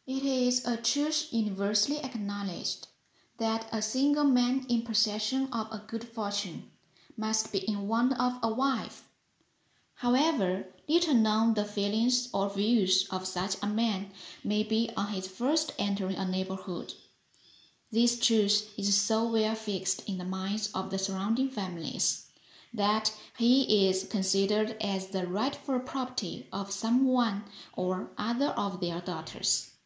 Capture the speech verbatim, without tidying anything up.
It is a truth universally acknowledged that a single man in possession of a good fortune must be in want of a wife. However little known the feelings or views of such a man may be on his first entering a neighborhood. This truth is so well fixed in the minds of the surrounding families that he is considered as the rightful property of some one or other of their daughters.